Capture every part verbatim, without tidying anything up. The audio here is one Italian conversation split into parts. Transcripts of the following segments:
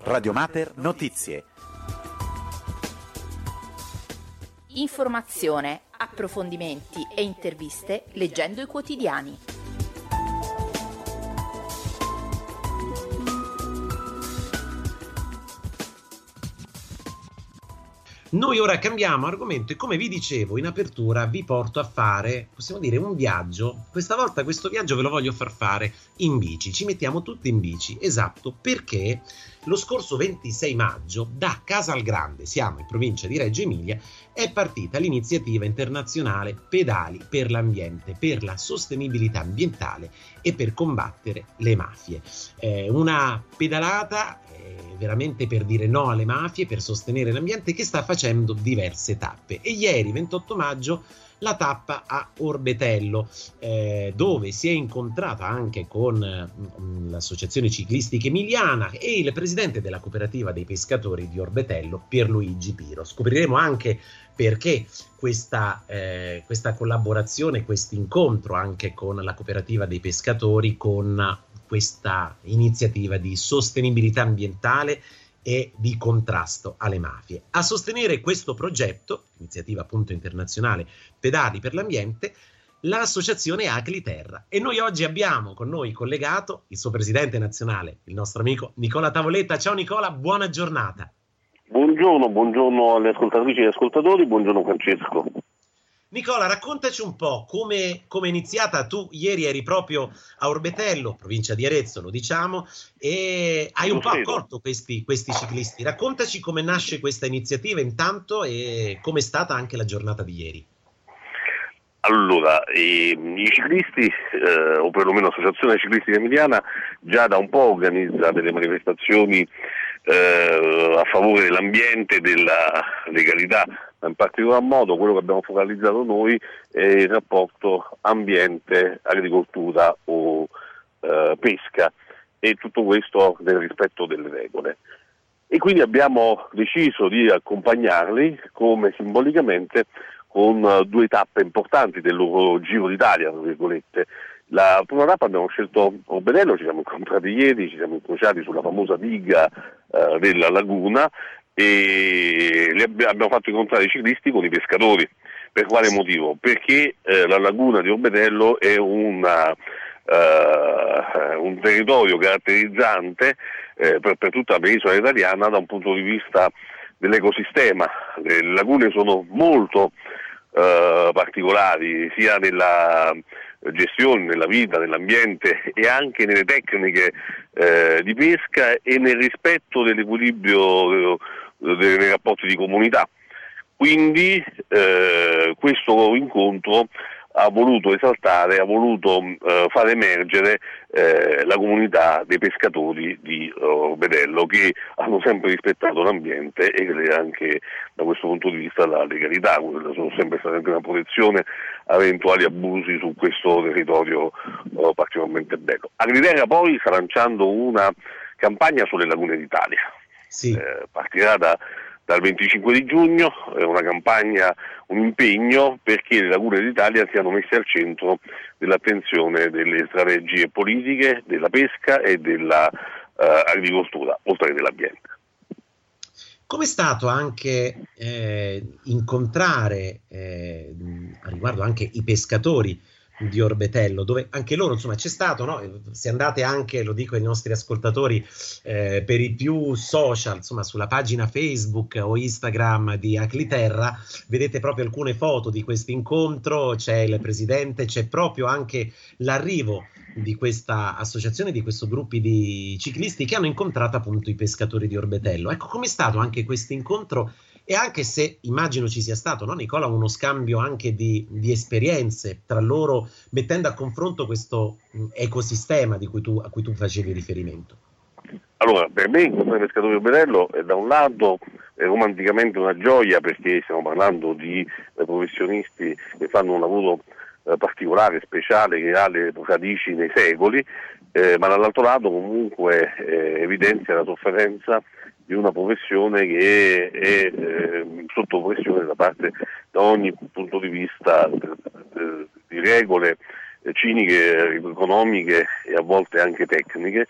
Radio Mater Notizie. Informazione, approfondimenti e interviste leggendo i quotidiani. Noi ora cambiamo argomento e, come vi dicevo in apertura, vi porto a fare, possiamo dire, un viaggio. Questa volta questo viaggio ve lo voglio far fare in bici. Ci mettiamo tutti in bici, esatto, perché lo scorso ventisei maggio da Casalgrande, siamo in provincia di Reggio Emilia, è partita l'iniziativa internazionale Pedali per l'ambiente, per la sostenibilità ambientale e per combattere le mafie. Eh, una pedalata veramente per dire no alle mafie, per sostenere l'ambiente, che sta facendo diverse tappe. E ieri, ventotto maggio, la tappa a Orbetello, eh, dove si è incontrata anche con eh, l'associazione ciclistica emiliana e il presidente della cooperativa dei pescatori di Orbetello, Pierluigi Piro. Scopriremo anche perché questa, eh, questa collaborazione, questo incontro anche con la cooperativa dei pescatori, con questa iniziativa di sostenibilità ambientale e di contrasto alle mafie. A sostenere questo progetto, iniziativa appunto internazionale Pedali per l'ambiente, l'associazione Acli Terra. E noi oggi abbiamo con noi collegato il suo presidente nazionale, il nostro amico Nicola Tavoletta. Ciao Nicola, buona giornata. Buongiorno, buongiorno alle ascoltatrici e agli ascoltatori, buongiorno Francesco. Nicola, raccontaci un po' come come è iniziata. Tu ieri eri proprio a Orbetello, provincia di Arezzo, lo diciamo, e hai un po' accolto questi, questi ciclisti. Raccontaci come nasce questa iniziativa intanto e come è stata anche la giornata di ieri. Allora, eh, i ciclisti, eh, o perlomeno l'associazione ciclistica emiliana, già da un po' organizza delle manifestazioni eh, a favore dell'ambiente e della legalità. In particolar modo quello che abbiamo focalizzato noi è il rapporto ambiente-agricoltura o eh, pesca, e tutto questo nel rispetto delle regole. E quindi abbiamo deciso di accompagnarli come simbolicamente con uh, due tappe importanti del loro Giro d'Italia, tra virgolette. La prima tappa abbiamo scelto Orbetello, ci siamo incontrati ieri, ci siamo incrociati sulla famosa diga uh, della laguna, e li abbi- abbiamo fatto incontrare i ciclisti con i pescatori. Per quale motivo? Perché eh, la laguna di Orbetello è una, uh, un territorio caratterizzante eh, per, per tutta la penisola italiana da un punto di vista dell'ecosistema. Le lagune sono molto uh, particolari sia nella gestione, nella vita, nell'ambiente e anche nelle tecniche eh, di pesca e nel rispetto dell'equilibrio eh, dei rapporti di comunità. Quindi eh, questo incontro ha voluto esaltare, ha voluto eh, far emergere eh, la comunità dei pescatori di Orbetello, che hanno sempre rispettato l'ambiente e anche da questo punto di vista la legalità. Sono sempre state in prima protezione a eventuali abusi su questo territorio eh, particolarmente bello. Acli Terra poi sta lanciando una campagna sulle lagune d'Italia. Sì. Eh, partirà da dal venticinque di giugno, è una campagna, un impegno perché le lagune d'Italia siano messe al centro dell'attenzione delle strategie politiche, della pesca e della uh, agricoltura, oltre che dell'ambiente. Com'è stato anche eh, incontrare eh, a riguardo anche i pescatori di Orbetello, dove anche loro, insomma, c'è stato, no? Se andate anche, lo dico ai nostri ascoltatori, eh, per i più social, insomma, sulla pagina Facebook o Instagram di Acli Terra, vedete proprio alcune foto di questo incontro, c'è il presidente, c'è proprio anche l'arrivo di questa associazione, di questo gruppo di ciclisti che hanno incontrato appunto i pescatori di Orbetello. Ecco, com'è stato anche questo incontro? E anche se immagino ci sia stato, no, Nicola, uno scambio anche di, di esperienze tra loro, mettendo a confronto questo mh, ecosistema di cui tu, a cui tu facevi riferimento. Allora, per me incontrare i pescatori di Orbetello è da un lato è romanticamente una gioia, perché stiamo parlando di eh, professionisti che fanno un lavoro eh, particolare, speciale, che ha le radici nei secoli, eh, ma dall'altro lato comunque eh, evidenzia la sofferenza di una professione che è, è eh, sotto pressione da parte, da ogni punto di vista, eh, di regole eh, ciniche, economiche e a volte anche tecniche,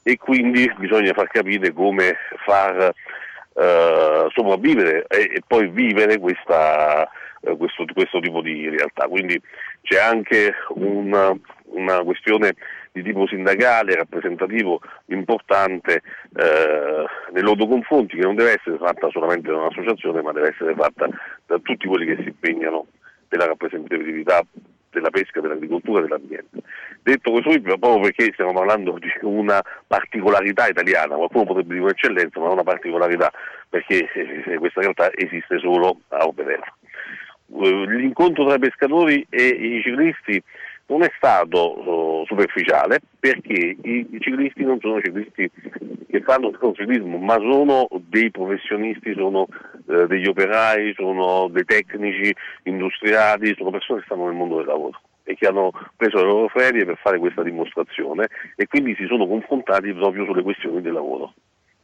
e quindi bisogna far capire come far eh, sopravvivere e, e poi vivere questa, eh, questo, questo tipo di realtà. Quindi c'è anche una, una questione di tipo sindacale, rappresentativo, importante eh, nei loro confronti, che non deve essere fatta solamente da un'associazione, ma deve essere fatta da tutti quelli che si impegnano nella rappresentatività della pesca, dell'agricoltura e dell'ambiente. Detto questo, proprio perché stiamo parlando di una particolarità italiana, qualcuno potrebbe dire un'eccellenza, ma è una particolarità, perché eh, questa realtà esiste solo a Orbetello. L'incontro tra i pescatori e i ciclisti non è stato uh, superficiale, perché i, i ciclisti non sono ciclisti che fanno il ciclismo, ma sono dei professionisti, sono uh, degli operai, sono dei tecnici industriali, sono persone che stanno nel mondo del lavoro e che hanno preso le loro ferie per fare questa dimostrazione e quindi si sono confrontati proprio sulle questioni del lavoro.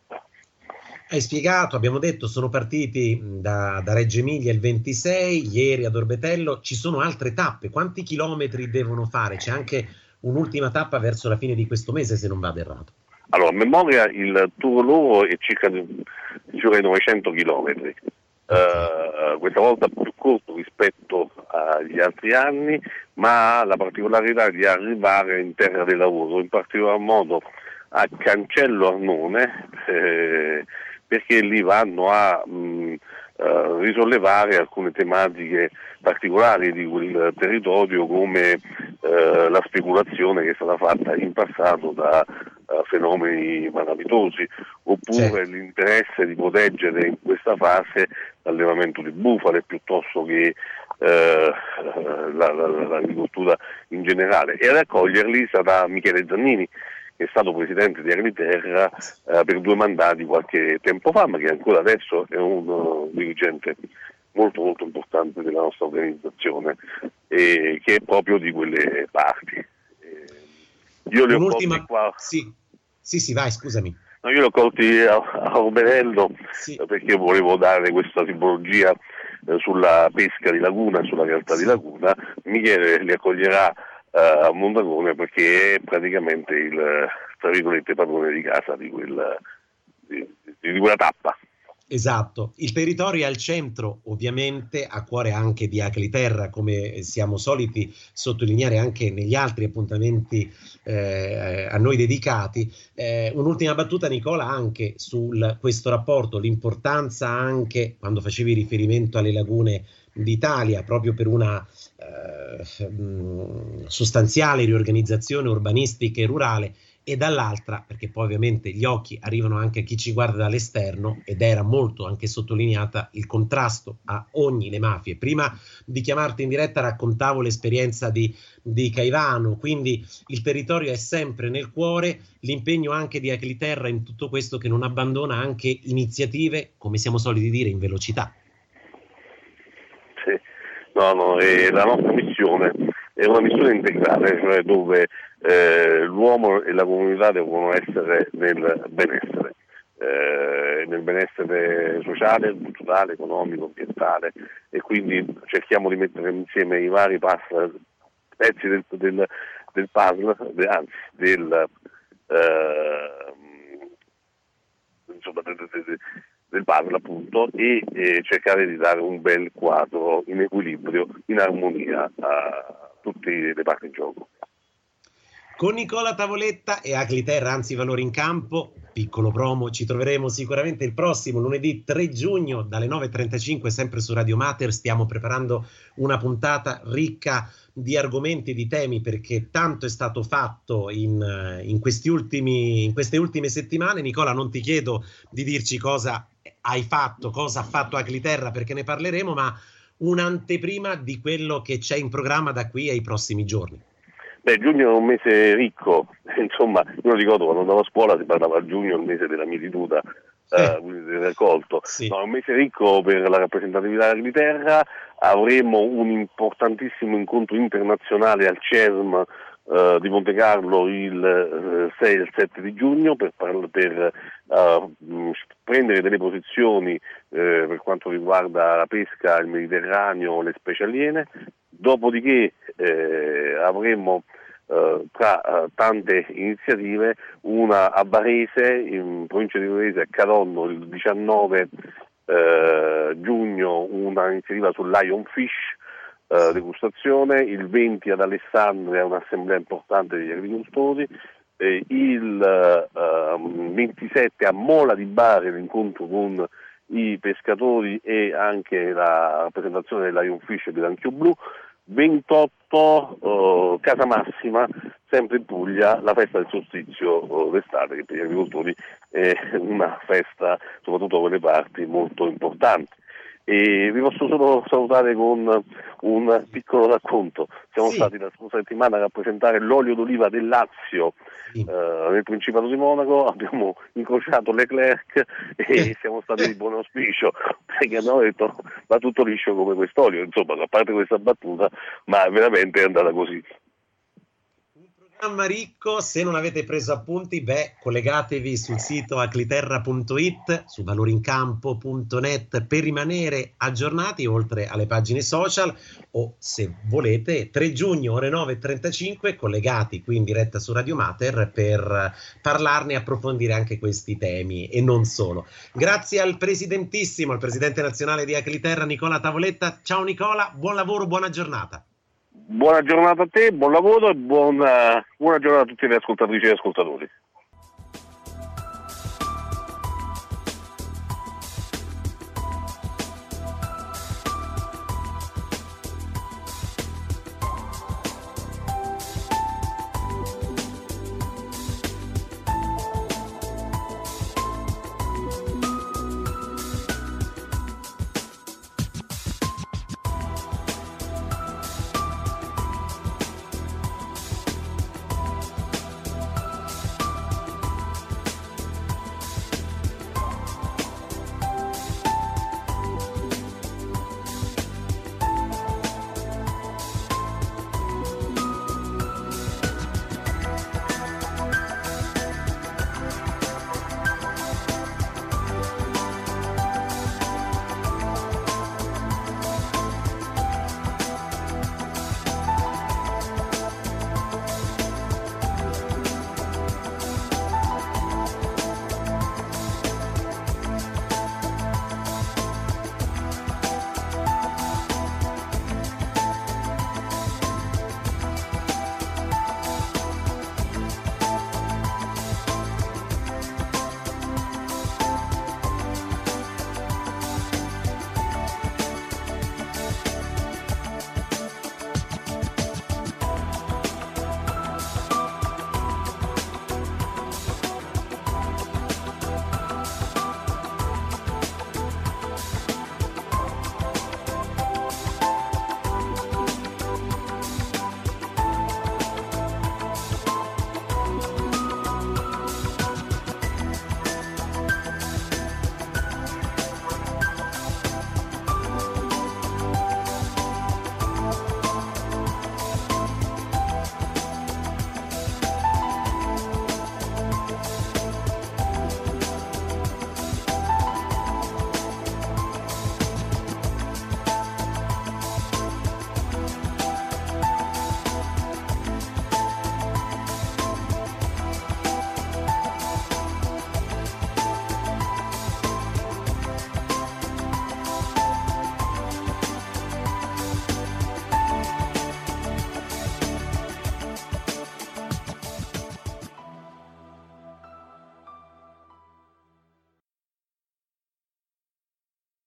Hai spiegato, abbiamo detto, sono partiti da, da Reggio Emilia il ventisei, ieri ad Orbetello, ci sono altre tappe, quanti chilometri devono fare? C'è anche un'ultima tappa verso la fine di questo mese, se non vado errato. Allora, a memoria il tour loro è circa, circa novecento chilometri, okay. uh, questa volta più corto rispetto agli altri anni, ma ha la particolarità di arrivare in terra del lavoro, in particolar modo a Cancello Arnone, eh, perché lì vanno a mh, uh, risollevare alcune tematiche particolari di quel territorio, come uh, la speculazione che è stata fatta in passato da uh, fenomeni malavitosi, oppure certo. l'interesse di proteggere in questa fase l'allevamento di bufale piuttosto che uh, la, la, l'agricoltura in generale. E ad accoglierli sarà Michele Zannini, che è stato presidente di Agriterra eh, per due mandati qualche tempo fa, ma che ancora adesso è un uh, dirigente molto molto importante della nostra organizzazione, e che è proprio di quelle parti. Eh, io li ho Un'ultima... colti qua. Sì. sì, sì, vai, scusami. No, io li ho colti a, a Orbetello sì. eh, perché volevo dare questa simbologia eh, sulla pesca di laguna, sulla realtà sì. di laguna. Michele li accoglierà a Montagone perché è praticamente il, tra virgolette, padrone di casa di quella, di, di quella tappa. Esatto, il territorio è al centro, ovviamente a cuore anche di Acliterra, come siamo soliti sottolineare anche negli altri appuntamenti eh, a noi dedicati. Eh, un'ultima battuta, Nicola, anche su questo rapporto, l'importanza anche, quando facevi riferimento alle lagune d'Italia, proprio per una eh, mh, sostanziale riorganizzazione urbanistica e rurale, e dall'altra, perché poi ovviamente gli occhi arrivano anche a chi ci guarda dall'esterno, ed era molto anche sottolineata il contrasto a ogni le mafie. Prima di chiamarti in diretta raccontavo l'esperienza di, di Caivano, quindi il territorio è sempre nel cuore, l'impegno anche di Acliterra in tutto questo, che non abbandona anche iniziative, come siamo soliti dire, in velocità. Sì, no, no, è la nostra missione è una missione integrale, cioè dove eh, l'uomo e la comunità devono essere nel benessere, eh, nel benessere sociale, culturale, economico, ambientale, e quindi cerchiamo di mettere insieme i vari pass, pezzi del, del, del puzzle, de, anzi del, eh, insomma, del, del, del puzzle appunto, e, e cercare di dare un bel quadro in equilibrio, in armonia a tutte le parti in gioco. Con Nicola Tavoletta e Acliterra, anzi Valori in Campo, piccolo promo, ci troveremo sicuramente il prossimo lunedì tre giugno dalle nove e trentacinque sempre su Radio Mater. Stiamo preparando una puntata ricca di argomenti e di temi, perché tanto è stato fatto in, in, questi ultimi, in queste ultime settimane. Nicola, non ti chiedo di dirci cosa hai fatto, cosa ha fatto Acliterra, perché ne parleremo, ma un'anteprima di quello che c'è in programma da qui ai prossimi giorni. Beh, giugno è un mese ricco, insomma, io ricordo quando andavo a scuola si parlava a giugno, il mese della mietitura, sì. eh, quindi del raccolto. Sì. No, è un mese ricco per la rappresentatività dell'Inghilterra. Avremo un importantissimo incontro internazionale al C E S M eh, di Monte Carlo il eh, sei e il sette di giugno per, per uh, prendere delle posizioni eh, per quanto riguarda la pesca, il Mediterraneo, le specie aliene. Dopodiché eh, avremo eh, tra eh, tante iniziative, una a Varese, in provincia di Varese, a Caronno, il diciannove eh, giugno, una iniziativa sul Lionfish, eh, degustazione, il venti ad Alessandria un'assemblea importante degli agricoltori, eh, il eh, ventisette a Mola di Bari l'incontro con i pescatori e anche la presentazione del Lionfish e del Granchio Blu, ventotto eh, Casa Massima, sempre in Puglia, la festa del solstizio eh, d'estate, che per gli agricoltori è una festa, soprattutto quelle parti, molto importante. E vi posso solo salutare con un piccolo racconto. Siamo sì. stati la scorsa settimana a rappresentare l'olio d'oliva del Lazio sì. eh, nel Principato di Monaco, abbiamo incrociato Leclerc e siamo stati di buon auspicio, perché hanno detto va tutto liscio come quest'olio, insomma, a parte questa battuta, ma veramente è andata così. Programma ricco, se non avete preso appunti, beh, collegatevi sul sito acliterra punto it, su valorincampo punto net per rimanere aggiornati, oltre alle pagine social, o se volete tre giugno ore nove e trentacinque collegati qui in diretta su Radio Mater per parlarne e approfondire anche questi temi e non solo. Grazie al presidentissimo, al presidente nazionale di Acliterra, Nicola Tavoletta. Ciao Nicola, buon lavoro, buona giornata. Buona giornata a te, buon lavoro e buona, buona giornata a tutti gli ascoltatrici e ascoltatori.